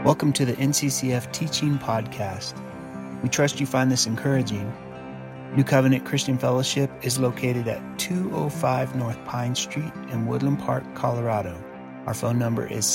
Welcome to the NCCF Teaching Podcast. We trust you find this encouraging. New Covenant Christian Fellowship is located at 205 North Pine Street in Woodland Park, Colorado. Our phone number is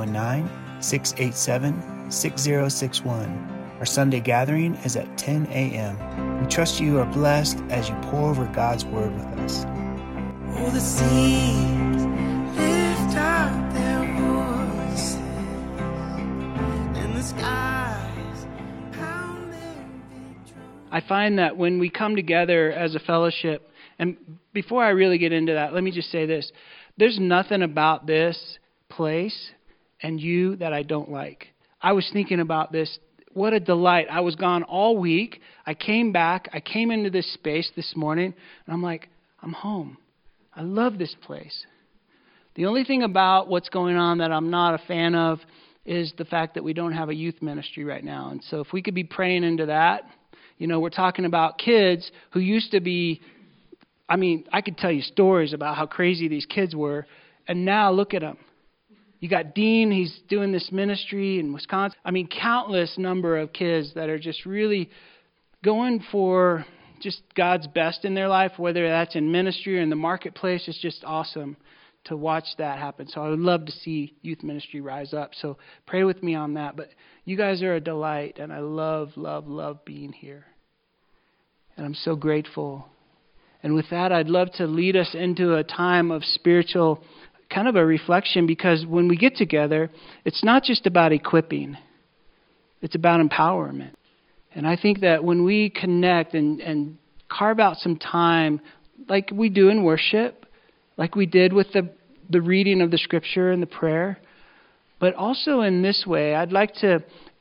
719-687-6061. Our Sunday gathering is at 10 a.m. We trust you are blessed as you pour over God's Word with us. Oh, the seas lift up their voices, and the skies pound their victory. I find that when we come together as a fellowship, and before I really get into that, let me just say this. There's nothing about this place and you that I don't like. I was thinking about this. What a delight. I was gone all week. I came back. I came into this space this morning, and I'm like, I'm home. I love this place. The only thing about what's going on that I'm not a fan of is the fact that we don't have a youth ministry right now. And so if we could be praying into that, you know, we're talking about kids who used to be, I could tell you stories about how crazy these kids were, and now look at them. You got Dean, he's doing this ministry in Wisconsin. Countless number of kids that are just really going for just God's best in their life, whether that's in ministry or in the marketplace. It's just awesome to watch that happen. So I would love to see youth ministry rise up. So pray with me on that. But you guys are a delight, and I love, love, love being here. And I'm so grateful. And with that, I'd love to lead us into a time of spiritual kind of a reflection, because when we get together, it's not just about equipping. It's about empowerment. And I think that when we connect and carve out some time, like we do in worship, like we did with the reading of the scripture and the prayer, but also in this way, I'd like to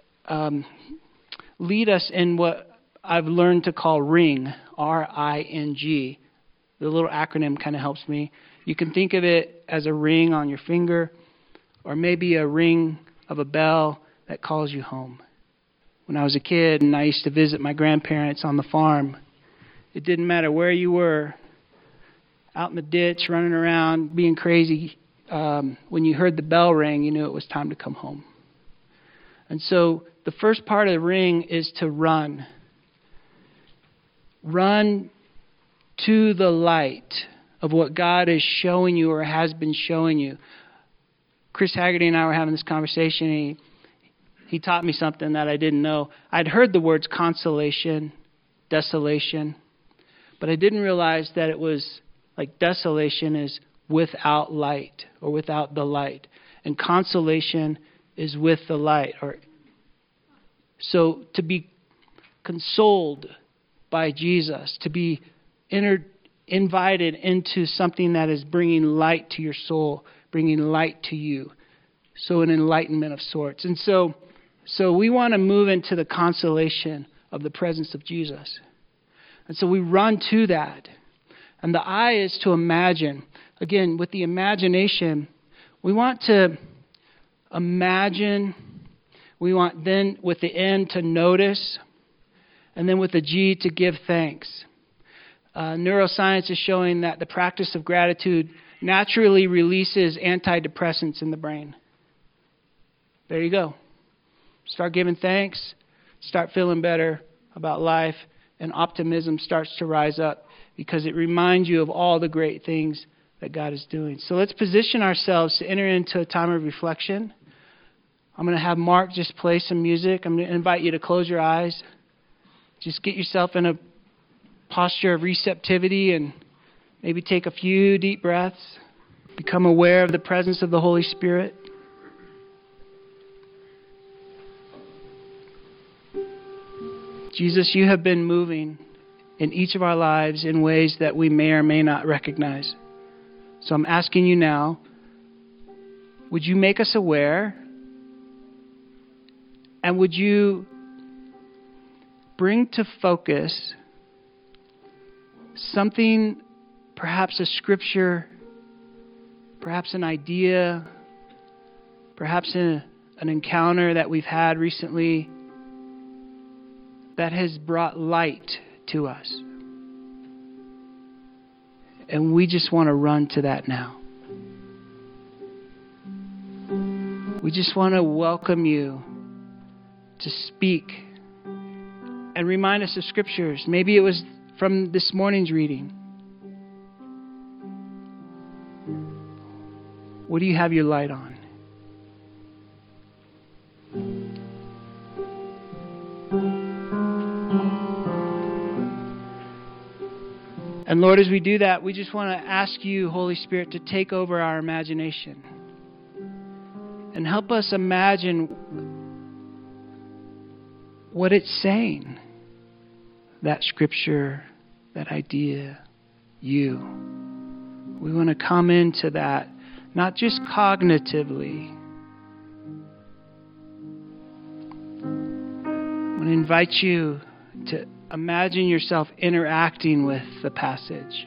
lead us in what I've learned to call RING, R-I-N-G. The little acronym kind of helps me. You can think of it as a ring on your finger, or maybe a ring of a bell that calls you home. When I was a kid and I used to visit my grandparents on the farm, it didn't matter where you were, out in the ditch, running around, being crazy. When you heard the bell ring, you knew it was time to come home. And so the first part of the ring is to run. Run to the light of what God is showing you or has been showing you. Chris Haggerty and I were having this conversation. He taught me something that I didn't know. I'd heard the words consolation, desolation, but I didn't realize that it was like desolation is without light or without the light, and consolation is with the light. So to be consoled by Jesus, to be invited into something that is bringing light to your soul, bringing light to you. So an enlightenment of sorts. And so we want to move into the consolation of the presence of Jesus. And so we run to that. And the I is to imagine. Again, with the imagination, we want to imagine. We want then with the N to notice. And then with the G to give thanks. Neuroscience is showing that the practice of gratitude naturally releases antidepressants in the brain. There you go. Start giving thanks, start feeling better about life, and optimism starts to rise up because it reminds you of all the great things that God is doing. So let's position ourselves to enter into a time of reflection. I'm going to have Mark just play some music. I'm going to invite you to close your eyes. Just get yourself in a posture of receptivity and maybe take a few deep breaths. Become aware of the presence of the Holy Spirit. Jesus, you have been moving in each of our lives in ways that we may or may not recognize. So I'm asking you now, would you make us aware? And would you bring to focus something, perhaps a scripture, perhaps an idea, perhaps an encounter that we've had recently that has brought light to us. And we just want to run to that now. We just want to welcome you to speak and remind us of scriptures. Maybe it was from this morning's reading. What do you have your light on? And Lord, as we do that, we just want to ask you, Holy Spirit, to take over our imagination and help us imagine what it's saying. That scripture, that idea, you. We want to come into that, not just cognitively. I want to invite you to imagine yourself interacting with the passage.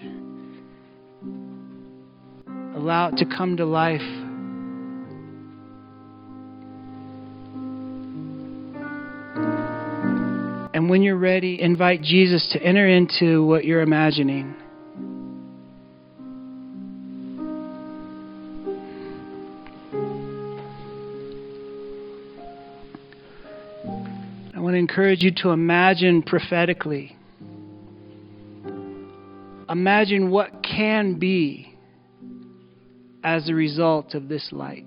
Allow it to come to life. And when you're ready, invite Jesus to enter into what you're imagining. I want to encourage you to imagine prophetically. Imagine what can be as a result of this light.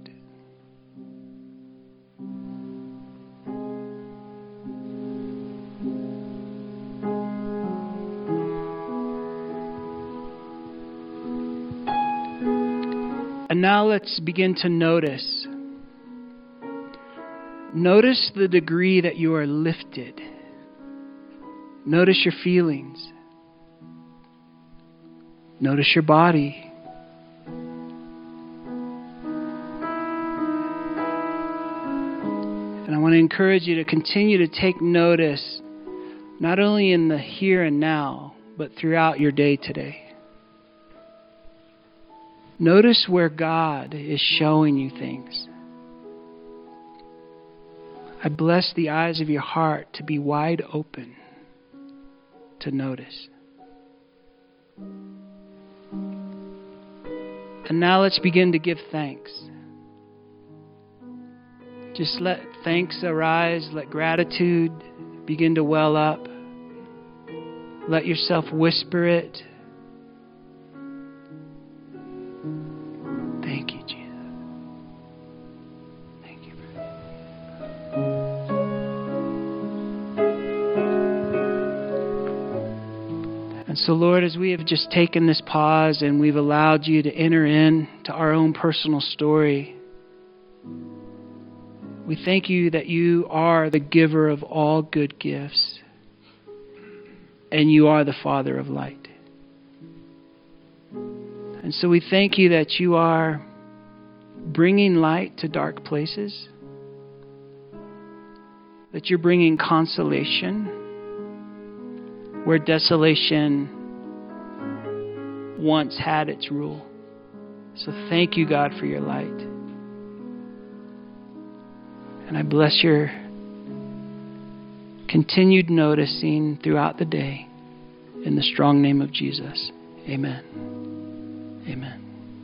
And now let's begin to notice. Notice the degree that you are lifted. Notice your feelings. Notice your body. And I want to encourage you to continue to take notice, not only in the here and now, but throughout your day today. Notice where God is showing you things. I bless the eyes of your heart to be wide open to notice. And now let's begin to give thanks. Just let thanks arise, let gratitude begin to well up. Let yourself whisper it. Thank you, Jesus. Thank you. And so, Lord, as we have just taken this pause and we've allowed you to enter into our own personal story, we thank you that you are the giver of all good gifts and you are the Father of light. And so we thank you that you are bringing light to dark places, that you're bringing consolation where desolation once had its rule. So thank you, God, for your light. And I bless your continued noticing throughout the day. In the strong name of Jesus, amen. Amen.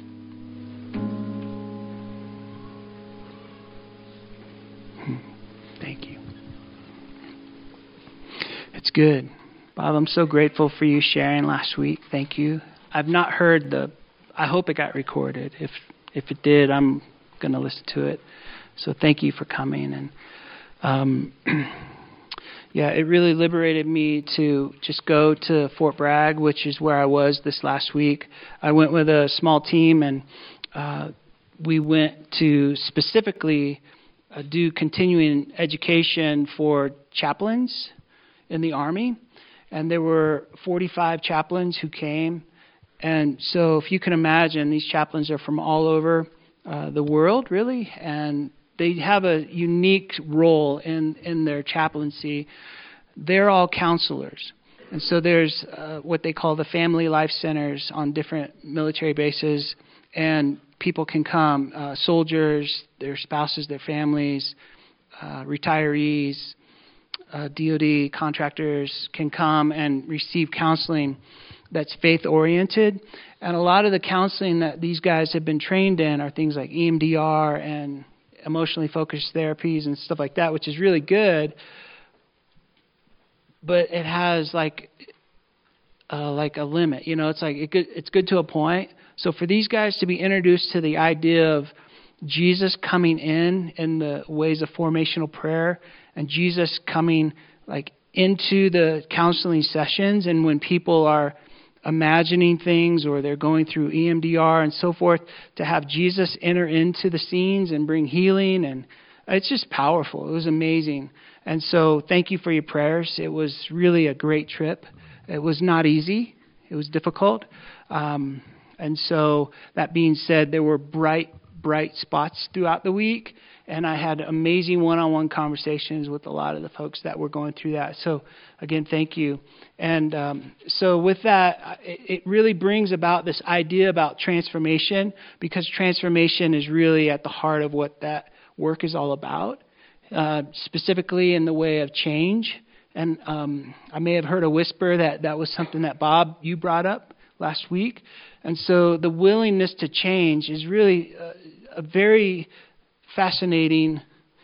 Thank you. It's good. Bob, I'm so grateful for you sharing last week. Thank you. I've not heard I hope it got recorded. If it did, I'm going to listen to it. So thank you for coming. And yeah, it really liberated me to just go to Fort Bragg, which is where I was this last week. I went with a small team, and we went to specifically do continuing education for chaplains in the Army. And there were 45 chaplains who came. And so if you can imagine, these chaplains are from all over the world, really, and they have a unique role in their chaplaincy. They're all counselors. And so there's what they call the family life centers on different military bases, and people can come, soldiers, their spouses, their families, retirees, DOD contractors can come and receive counseling that's faith-oriented. And a lot of the counseling that these guys have been trained in are things like EMDR and emotionally focused therapies and stuff like that, which is really good. But it has like a limit, it's good to a point. So for these guys to be introduced to the idea of Jesus coming in the ways of formational prayer, and Jesus coming like into the counseling sessions, and when people are imagining things or they're going through EMDR and so forth, to have Jesus enter into the scenes and bring healing, and it's just powerful. It was amazing. And so thank you for your prayers. It was really a great trip. It was not easy. It was difficult. And so that being said, there were bright spots throughout the week, and I had amazing one-on-one conversations with a lot of the folks that were going through that. So again, thank you. And so with that, it really brings about this idea about transformation, because transformation is really at the heart of what that work is all about, specifically in the way of change. And I may have heard a whisper that was something that Bob, you brought up last week. And so the willingness to change is really a very fascinating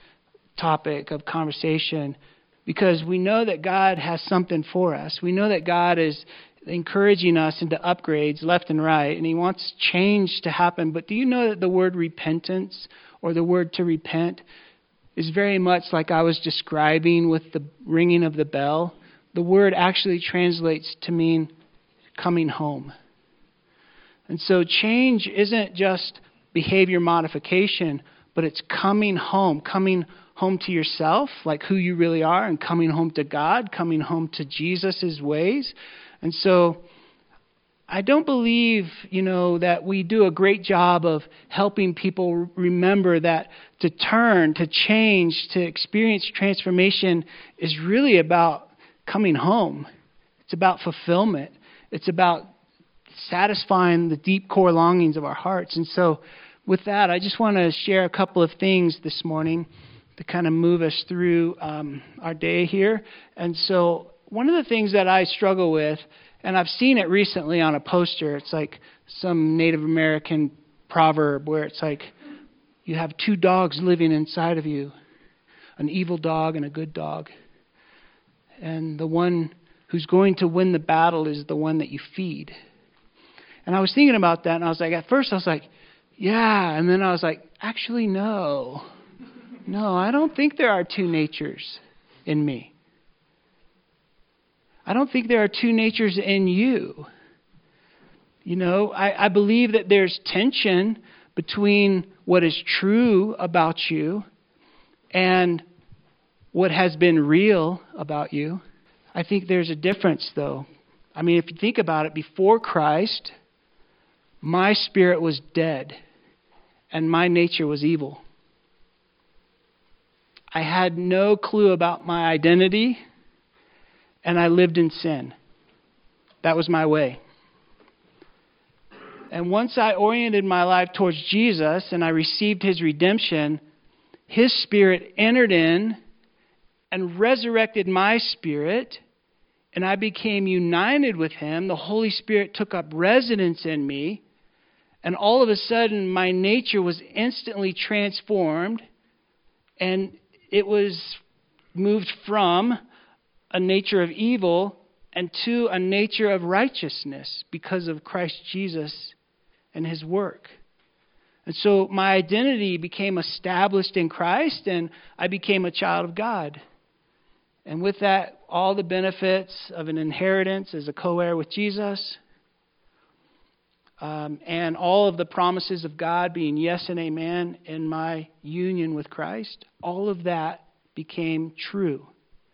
topic of conversation, because we know that God has something for us. We know that God is encouraging us into upgrades left and right, and he wants change to happen. But do you know that the word repentance, or the word to repent, is very much like I was describing with the ringing of the bell? The word actually translates to mean coming home. And so change isn't just behavior modification, but it's coming home to yourself, like who you really are, and coming home to God, coming home to Jesus' ways. And so I don't believe, that we do a great job of helping people remember that to turn, to change, to experience transformation is really about coming home. It's about fulfillment. It's about satisfying the deep core longings of our hearts. And so with that, I just want to share a couple of things this morning to kind of move us through our day here. And so one of the things that I struggle with, and I've seen it recently on a poster, it's like some Native American proverb where it's like, you have two dogs living inside of you, an evil dog and a good dog. And the one who's going to win the battle is the one that you feed. And I was thinking about that, and I was like, at first I was like, yeah. And then I was like, actually, no, I don't think there are two natures in me. I don't think there are two natures in you. I believe that there's tension between what is true about you and what has been real about you. I think there's a difference, though. I mean, if you think about it, before Christ, my spirit was dead and my nature was evil. I had no clue about my identity, and I lived in sin. That was my way. And once I oriented my life towards Jesus and I received his redemption, his spirit entered in and resurrected my spirit, and I became united with him. The Holy Spirit took up residence in me, and all of a sudden my nature was instantly transformed, and it was moved from a nature of evil and to a nature of righteousness because of Christ Jesus and his work. And so my identity became established in Christ, and I became a child of God. And with that, all the benefits of an inheritance as a co-heir with Jesus, and all of the promises of God being yes and amen in my union with Christ, all of that became true.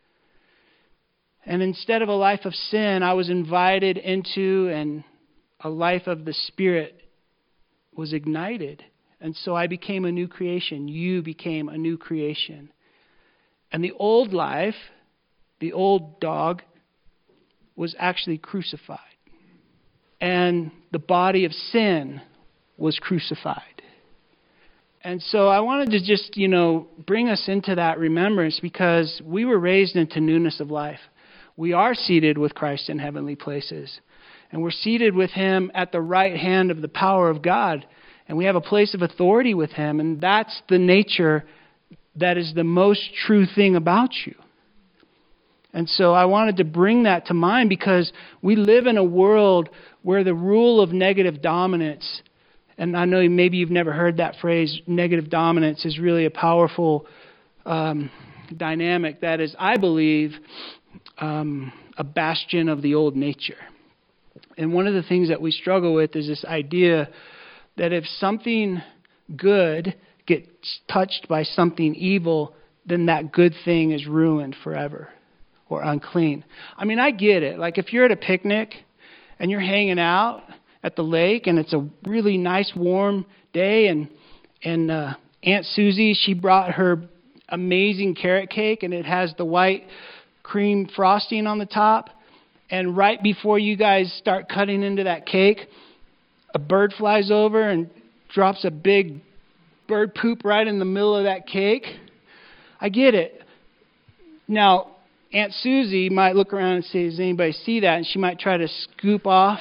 And instead of a life of sin, I was invited into, and a life of the Spirit was ignited. And so I became a new creation. You became a new creation. And the old life, the old dog, was actually crucified. And the body of sin was crucified. And so I wanted to just, bring us into that remembrance, because we were raised into newness of life. We are seated with Christ in heavenly places. And we're seated with him at the right hand of the power of God. And we have a place of authority with Him, and that's the nature that is the most true thing about you. And so I wanted to bring that to mind because we live in a world where the rule of negative dominance, and I know maybe you've never heard that phrase, negative dominance is really a powerful dynamic that is, I believe, a bastion of the old nature. And one of the things that we struggle with is this idea that if something good gets touched by something evil, then that good thing is ruined forever or unclean. I mean, I get it. Like if you're at a picnic and you're hanging out at the lake and it's a really nice warm day and Aunt Susie, she brought her amazing carrot cake and it has the white cream frosting on the top. And right before you guys start cutting into that cake, a bird flies over and drops a big bird poop right in the middle of that cake. I get it. Now, Aunt Susie might look around and say, does anybody see that? And she might try to scoop off.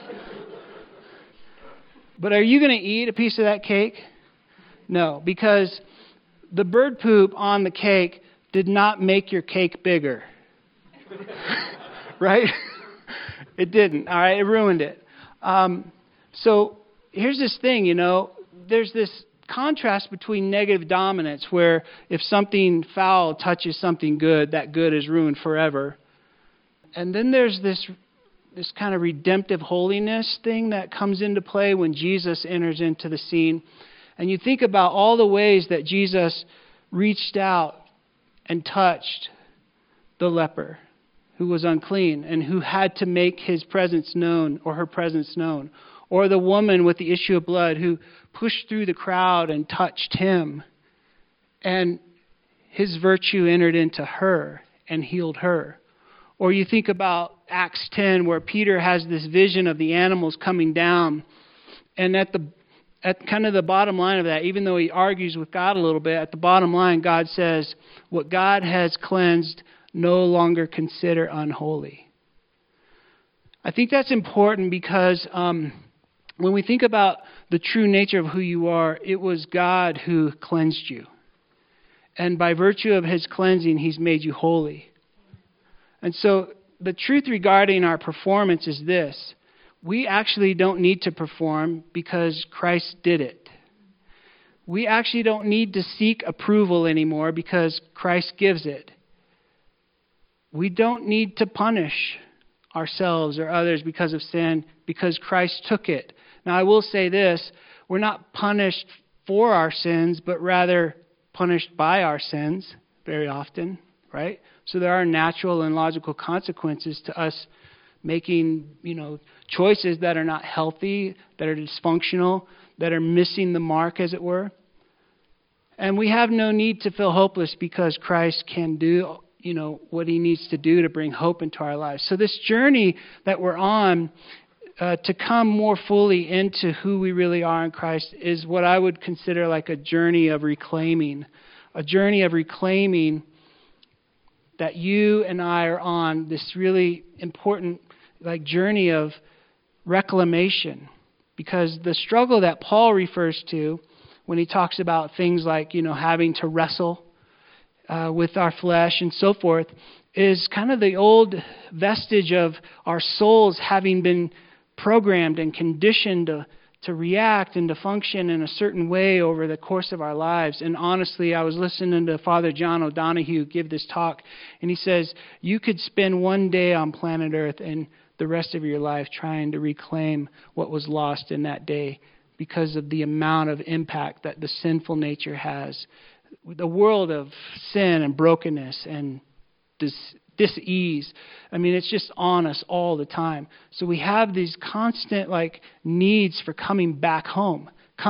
But are you going to eat a piece of that cake? No, because the bird poop on the cake did not make your cake bigger. Right? It didn't. All right, it ruined it. So here's this thing, there's this contrast between negative dominance where if something foul touches something good, that good is ruined forever. And then there's this kind of redemptive holiness thing that comes into play when Jesus enters into the scene. And you think about all the ways that Jesus reached out and touched the leper who was unclean and who had to make his presence known or her presence known. Or the woman with the issue of blood who pushed through the crowd and touched him. And his virtue entered into her and healed her. Or you think about Acts 10 where Peter has this vision of the animals coming down. And at kind of the bottom line of that, even though he argues with God a little bit, at the bottom line, God says, what God has cleansed, no longer consider unholy. I think that's important because when we think about the true nature of who you are, it was God who cleansed you. And by virtue of His cleansing, He's made you holy. And so the truth regarding our performance is this. We actually don't need to perform because Christ did it. We actually don't need to seek approval anymore because Christ gives it. We don't need to punish ourselves or others because of sin because Christ took it. Now, I will say this. We're not punished for our sins, but rather punished by our sins very often, right? So there are natural and logical consequences to us making, choices that are not healthy, that are dysfunctional, that are missing the mark, as it were. And we have no need to feel hopeless because Christ can do what He needs to do to bring hope into our lives. So this journey that we're on to come more fully into who we really are in Christ is what I would consider like a journey of reclaiming. A journey of reclaiming that you and I are on, this really important journey of reclamation. Because the struggle that Paul refers to when he talks about things like, having to wrestle with our flesh and so forth, is kind of the old vestige of our souls having been programmed and conditioned to react and to function in a certain way over the course of our lives. And honestly, I was listening to Father John O'Donohue give this talk, and he says, you could spend one day on planet Earth and the rest of your life trying to reclaim what was lost in that day because of the amount of impact that the sinful nature has. The world of sin and brokenness and dis-ease. I mean, it's just on us all the time. So we have these constant needs for coming back home.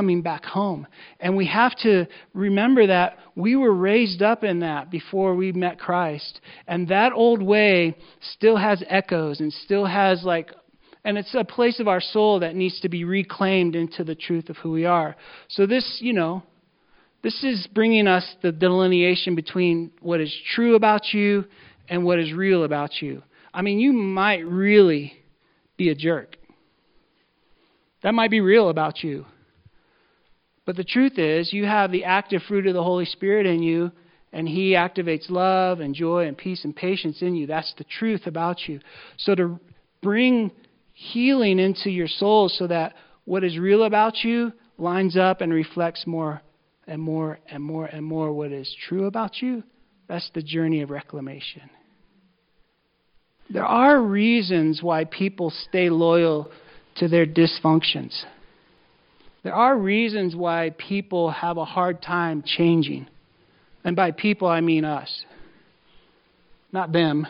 And we have to remember that we were raised up in that before we met Christ. And that old way still has echoes and still has and it's a place of our soul that needs to be reclaimed into the truth of who we are. So this, this is bringing us the delineation between what is true about you and what is real about you. I mean, you might really be a jerk. That might be real about you. But the truth is, you have the active fruit of the Holy Spirit in you, and He activates love and joy and peace and patience in you. That's the truth about you. So to bring healing into your soul so that what is real about you lines up and reflects more and more and more and more what is true about you, that's the journey of reclamation. There are reasons why people stay loyal to their dysfunctions. There are reasons why people have a hard time changing. And by people, I mean us. Not them.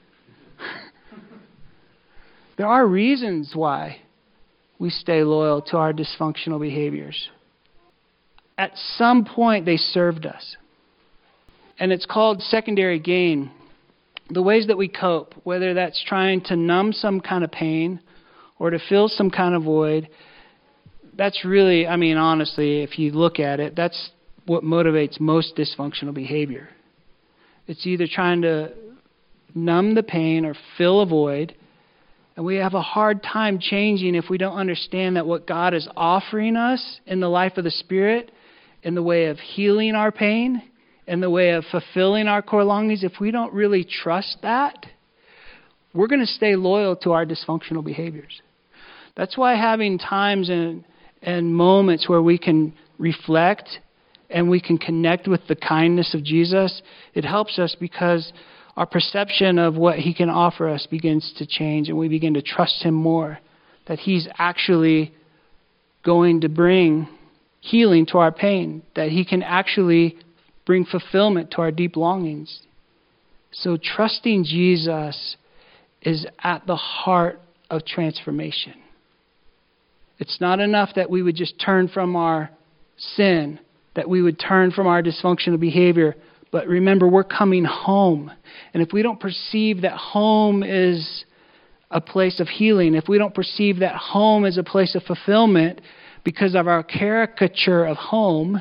There are reasons why we stay loyal to our dysfunctional behaviors. At some point, they served us. And it's called secondary gain. The ways that we cope, whether that's trying to numb some kind of pain or to fill some kind of void, that's really, honestly, if you look at it, that's what motivates most dysfunctional behavior. It's either trying to numb the pain or fill a void. And we have a hard time changing if we don't understand that what God is offering us in the life of the Spirit, in the way of healing our pain, in the way of fulfilling our core longings, if we don't really trust that, we're going to stay loyal to our dysfunctional behaviors. That's why having times and moments where we can reflect and we can connect with the kindness of Jesus, it helps us because our perception of what He can offer us begins to change, and we begin to trust Him more, that He's actually going to bring healing to our pain, that He can actually bring fulfillment to our deep longings. So trusting Jesus is at the heart of transformation. It's not enough that we would just turn from our sin, that we would turn from our dysfunctional behavior. But remember, we're coming home. And if we don't perceive that home is a place of healing, if we don't perceive that home is a place of fulfillment because of our caricature of home,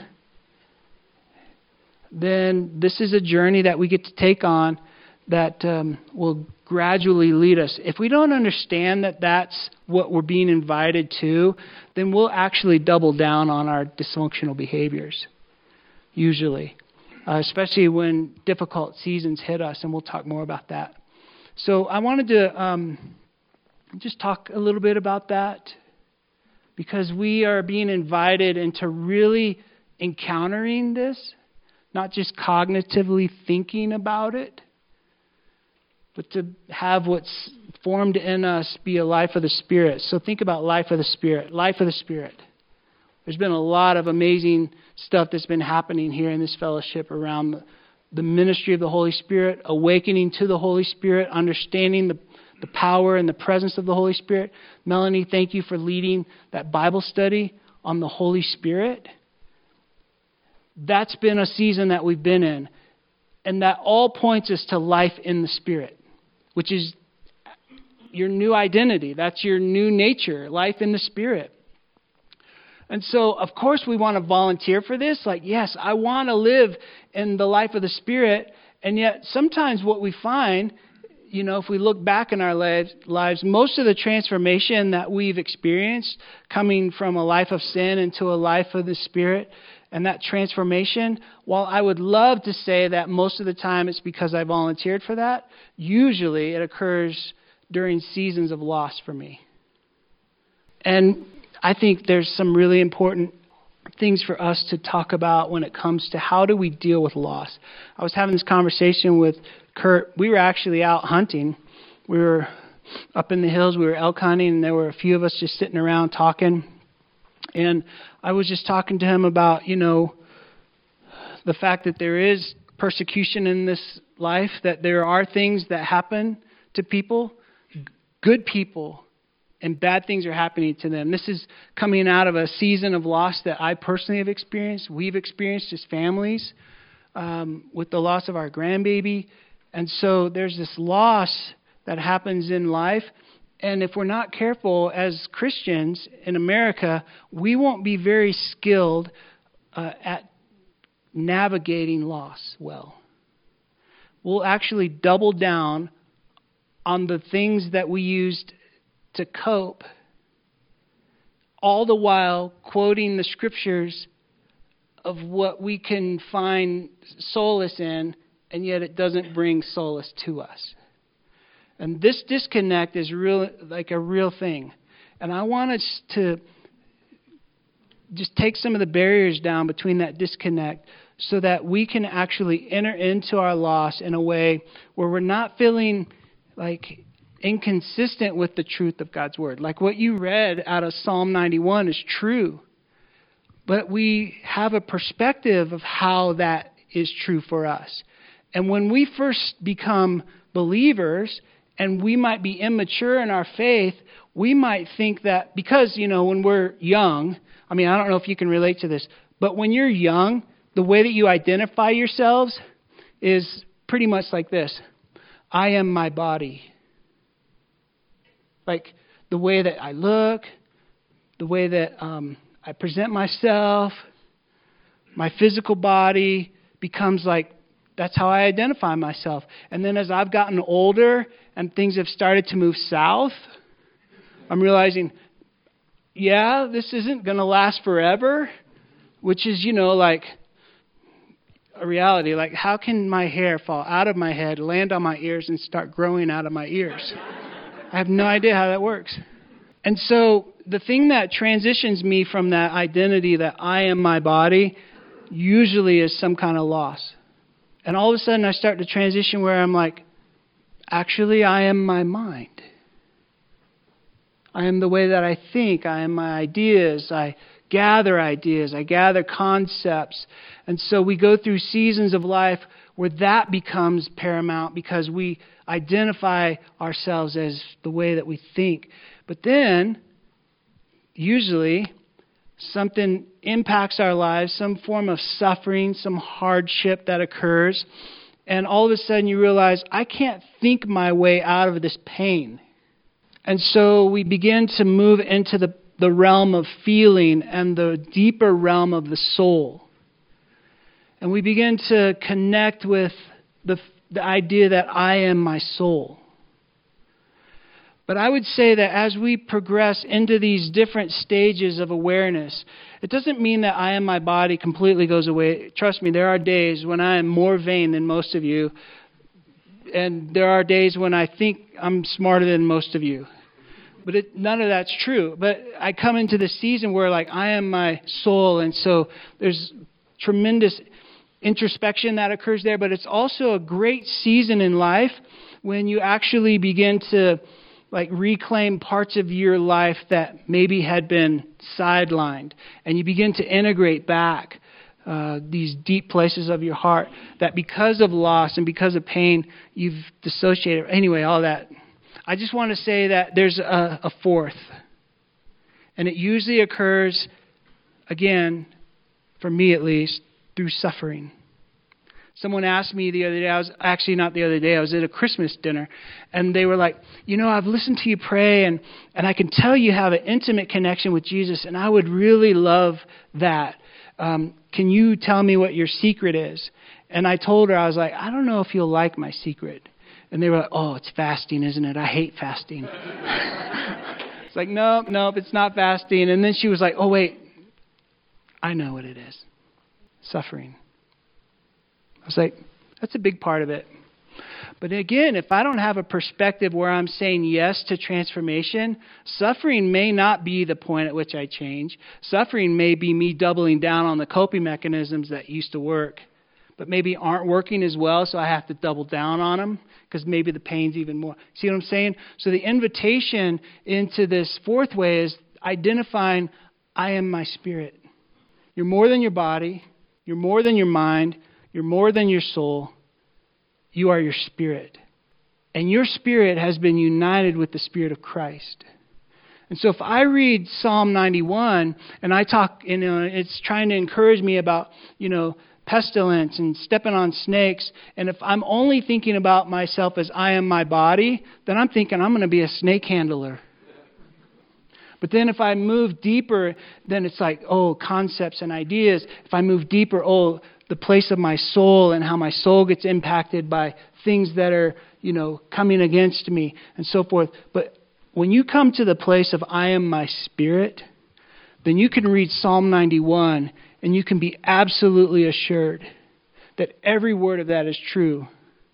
then this is a journey that we get to take on that will gradually lead us. If we don't understand that that's what we're being invited to, then we'll actually double down on our dysfunctional behaviors, usually. Especially when difficult seasons hit us, and we'll talk more about that. So I wanted to just talk a little bit about that, because we are being invited into really encountering this, not just cognitively thinking about it, but to have what's formed in us be a life of the Spirit. So think about life of the Spirit. Life of the Spirit. There's been a lot of amazing stuff that's been happening here in this fellowship around the ministry of the Holy Spirit, awakening to the Holy Spirit, understanding the power and the presence of the Holy Spirit. Melanie, thank you for leading that Bible study on the Holy Spirit. That's been a season that we've been in. And that all points us to life in the Spirit, which is your new identity. That's your new nature, life in the Spirit. And so, of course, we want to volunteer for this. Like, yes, I want to live in the life of the Spirit. And yet, sometimes what we find, if we look back in our lives, most of the transformation that we've experienced coming from a life of sin into a life of the Spirit, and that transformation, while I would love to say that most of the time it's because I volunteered for that, usually it occurs during seasons of loss for me. And I think there's some really important things for us to talk about when it comes to how do we deal with loss. I was having this conversation with Kurt. We were actually out hunting. We were up in the hills. We were elk hunting, and there were a few of us just sitting around talking. And I was just talking to him about, the fact that there is persecution in this life, that there are things that happen to people, good people, and bad things are happening to them. This is coming out of a season of loss that I personally have experienced. We've experienced as families with the loss of our grandbaby. And so there's this loss that happens in life. And if we're not careful as Christians in America, we won't be very skilled at navigating loss well. We'll actually double down on the things that we used to cope, all the while quoting the scriptures of what we can find solace in, and yet it doesn't bring solace to us. And this disconnect is a real thing. And I want us to just take some of the barriers down between that disconnect so that we can actually enter into our loss in a way where we're not feeling like inconsistent with the truth of God's word. Like what you read out of Psalm 91 is true, but we have a perspective of how that is true for us. And when we first become believers and we might be immature in our faith, we might think that because, when we're young, I don't know if you can relate to this, but when you're young, the way that you identify yourselves is pretty much like this. I am my body. Like the way that I look, the way that I present myself, my physical body becomes like, that's how I identify myself. And then as I've gotten older and things have started to move south, I'm realizing, this isn't going to last forever, which is, like a reality. Like, how can my hair fall out of my head, land on my ears, and start growing out of my ears? I have no idea how that works. And so the thing that transitions me from that identity that I am my body usually is some kind of loss. And all of a sudden I start to transition where I'm like, actually, I am my mind. I am the way that I think. I am my ideas. I gather concepts. And so we go through seasons of life where that becomes paramount because we identify ourselves as the way that we think. But then, usually, something impacts our lives, some form of suffering, some hardship that occurs, and all of a sudden you realize, I can't think my way out of this pain. And so we begin to move into the realm of feeling and the deeper realm of the soul. And we begin to connect with the idea that I am my soul. But I would say that as we progress into these different stages of awareness, it doesn't mean that I am my body completely goes away. Trust me, there are days when I am more vain than most of you. And there are days when I think I'm smarter than most of you. But none of that's true. But I come into the season where I am my soul. And so there's tremendous introspection that occurs there. But it's also a great season in life when you actually begin to reclaim parts of your life that maybe had been sidelined. And you begin to integrate back these deep places of your heart that because of loss and because of pain, you've dissociated. Anyway, all that. I just want to say that there's a fourth. And it usually occurs, again, for me at least, through suffering. Someone asked me the other day, I was at a Christmas dinner, and they were like, I've listened to you pray, and I can tell you have an intimate connection with Jesus, and I would really love that. Can you tell me what your secret is? And I told her, I was like, I don't know if you'll like my secret. And they were like, oh, it's fasting, isn't it? I hate fasting. It's like, nope, it's not fasting. And then she was like, oh, wait, I know what it is. Suffering. I was like, that's a big part of it. But again, if I don't have a perspective where I'm saying yes to transformation, suffering may not be the point at which I change. Suffering may be me doubling down on the coping mechanisms that used to work, but maybe aren't working as well, so I have to double down on them because maybe the pain's even more. See what I'm saying? So the invitation into this fourth way is identifying, I am my spirit. You're more than your body. You're more than your mind. You're more than your soul. You are your spirit. And your spirit has been united with the Spirit of Christ. And so if I read Psalm 91 and I talk, it's trying to encourage me about, pestilence and stepping on snakes. And if I'm only thinking about myself as I am my body, then I'm thinking I'm going to be a snake handler. But then if I move deeper, then it's like, concepts and ideas. If I move deeper, the place of my soul and how my soul gets impacted by things that are, coming against me and so forth. But when you come to the place of I am my spirit, then you can read Psalm 91 And you can be absolutely assured that every word of that is true.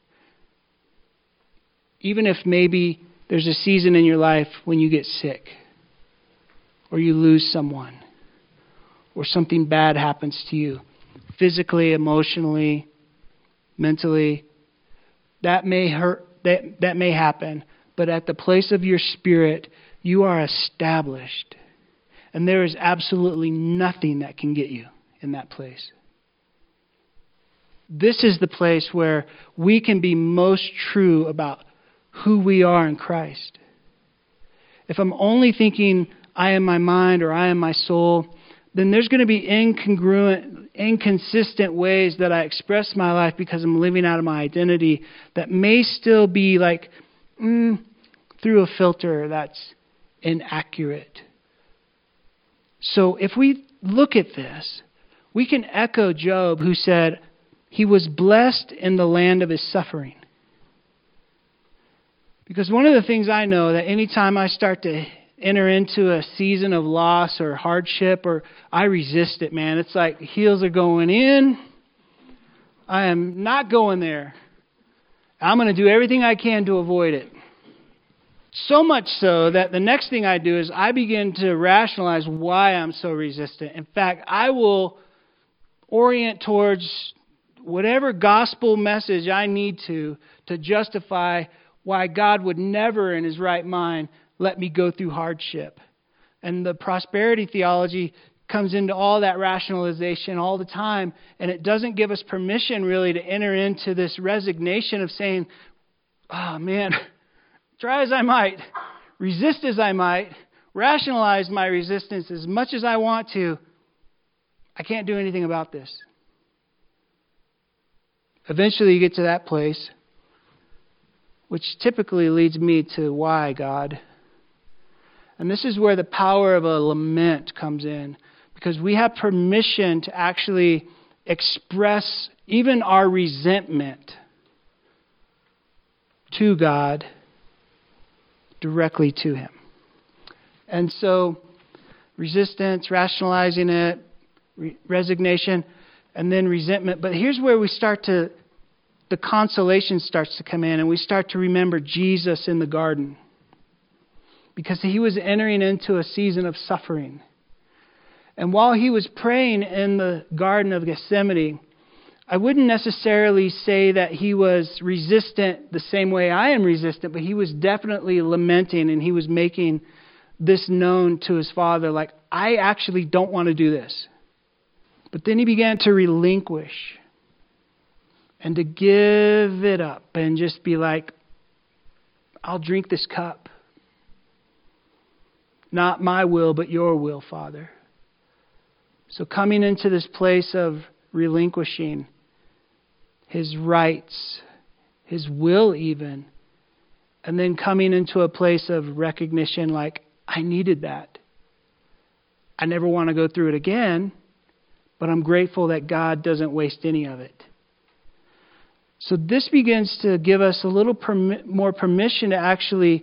Even if maybe there's a season in your life when you get sick, or you lose someone, or something bad happens to you, physically, emotionally, mentally, that may hurt, that may happen, but at the place of your spirit, you are established. And there is absolutely nothing that can get you in that place. This is the place where we can be most true about who we are in Christ. If I'm only thinking I am my mind or I am my soul, then there's going to be inconsistent ways that I express my life because I'm living out of my identity that may still be like through a filter that's inaccurate. So if we look at this, we can echo Job, who said he was blessed in the land of his suffering. Because one of the things I know, that anytime I start to enter into a season of loss or hardship, or I resist it, man. It's like heels are going in. I am not going there. I'm going to do everything I can to avoid it. So much so that the next thing I do is I begin to rationalize why I'm so resistant. In fact, I will orient towards whatever gospel message I need to justify why God would never in his right mind let me go through hardship. And the prosperity theology comes into all that rationalization all the time, and it doesn't give us permission really to enter into this resignation of saying, oh man, try as I might, resist as I might, rationalize my resistance as much as I want to, I can't do anything about this. Eventually you get to that place, which typically leads me to why, God? And this is where the power of a lament comes in, because we have permission to actually express even our resentment to God directly to him. And so resistance, rationalizing it, resignation, and then resentment. But here's where the consolation starts to come in, and we start to remember Jesus in the garden. Because he was entering into a season of suffering. And while he was praying in the Garden of Gethsemane, I wouldn't necessarily say that he was resistant the same way I am resistant, but he was definitely lamenting, and he was making this known to his Father, like, I actually don't want to do this. But then he began to relinquish and to give it up and just be like, I'll drink this cup. Not my will, but your will, Father. So coming into this place of relinquishing his rights, his will even, and then coming into a place of recognition like, I needed that. I never want to go through it again, but I'm grateful that God doesn't waste any of it. So this begins to give us a little more permission to actually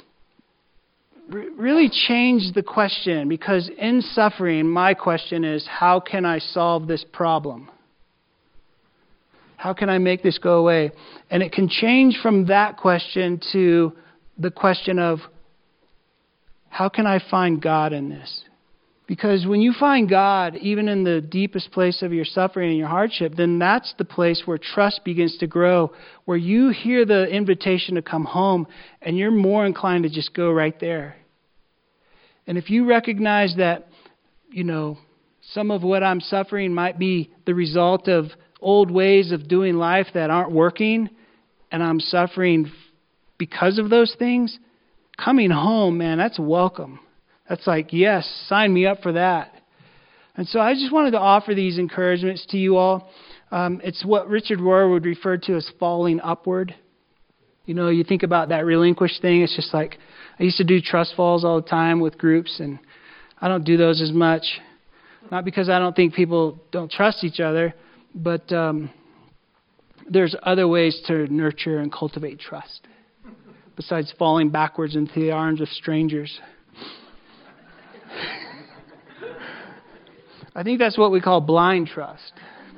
really change the question, because in suffering, my question is, how can I solve this problem? How can I make this go away? And it can change from that question to the question of, how can I find God in this? Because when you find God, even in the deepest place of your suffering and your hardship, then that's the place where trust begins to grow, where you hear the invitation to come home, and you're more inclined to just go right there. And if you recognize that, some of what I'm suffering might be the result of old ways of doing life that aren't working, and I'm suffering because of those things, coming home, man, that's welcome. That's like, yes, sign me up for that. And so I just wanted to offer these encouragements to you all. It's what Richard Rohr would refer to as falling upward. You think about that relinquish thing. It's just like, I used to do trust falls all the time with groups, and I don't do those as much. Not because I don't think people don't trust each other, but there's other ways to nurture and cultivate trust besides falling backwards into the arms of strangers. I think that's what we call blind trust.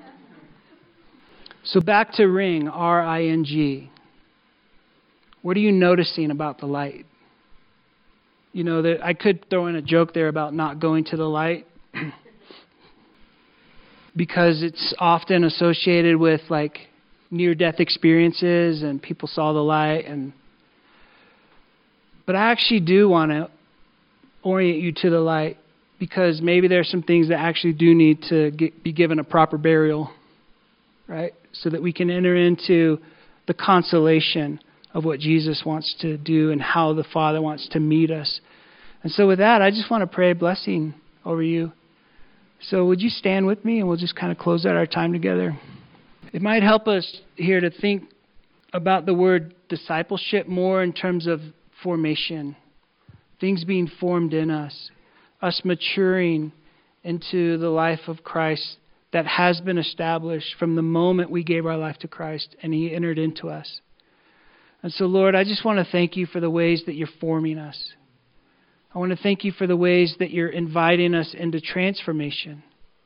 So back to ring, R-I-N-G. What are you noticing about the light? You know, that I could throw in a joke there about not going to the light because it's often associated with like near-death experiences and people saw the light. But I actually do want to orient you to the light because maybe there's some things that actually do need to be given a proper burial, right? So that we can enter into the consolation of what Jesus wants to do and how the Father wants to meet us. And so with that, I just want to pray a blessing over you. So would you stand with me and we'll just kind of close out our time together. It might help us here to think about the word discipleship more in terms of formation, things being formed in us maturing into the life of Christ that has been established from the moment we gave our life to Christ and He entered into us. And so, Lord, I just want to thank You for the ways that You're forming us. I want to thank You for the ways that You're inviting us into transformation.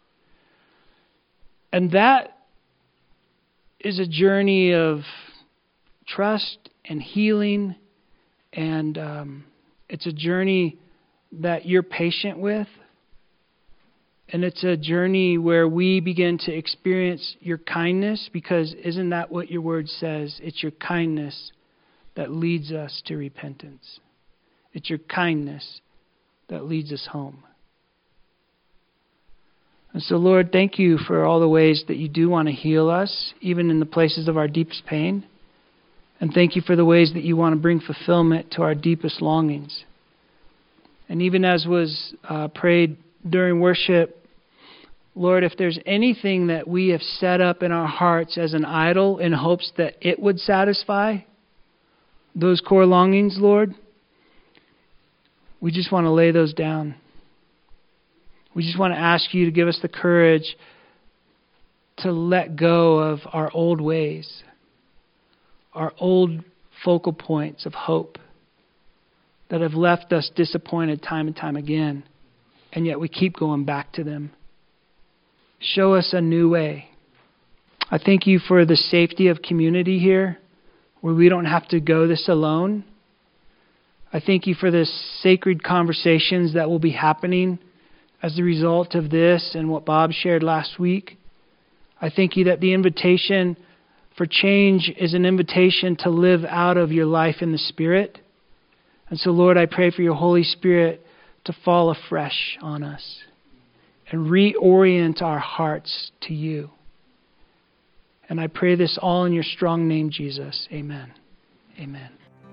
And that is a journey of trust and healing, and it's a journey that You're patient with. And it's a journey where we begin to experience Your kindness, because isn't that what Your word says? It's Your kindness that leads us to repentance. It's Your kindness that leads us home. And so, Lord, thank You for all the ways that You do want to heal us, even in the places of our deepest pain. And thank You for the ways that You want to bring fulfillment to our deepest longings. And even as was prayed during worship, Lord, if there's anything that we have set up in our hearts as an idol in hopes that it would satisfy those core longings, Lord, we just want to lay those down. We just want to ask You to give us the courage to let go of our old ways, our old focal points of hope that have left us disappointed time and time again, and yet we keep going back to them. Show us a new way. I thank You for the safety of community here, where we don't have to go this alone. I thank You for the sacred conversations that will be happening as a result of this and what Bob shared last week. I thank You that the invitation for change is an invitation to live out of Your life in the Spirit. And so, Lord, I pray for Your Holy Spirit to fall afresh on us and reorient our hearts to You. And I pray this all in Your strong name, Jesus. Amen. Amen.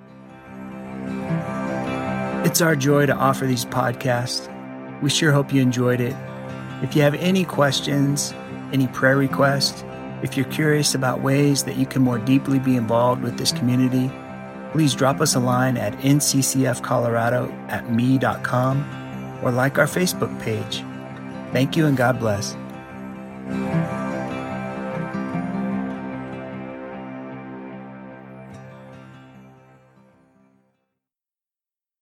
It's our joy to offer these podcasts. We sure hope you enjoyed it. If you have any questions, any prayer requests, if you're curious about ways that you can more deeply be involved with this community, please drop us a line at nccfcolorado@me.com or like our Facebook page. Thank you and God bless.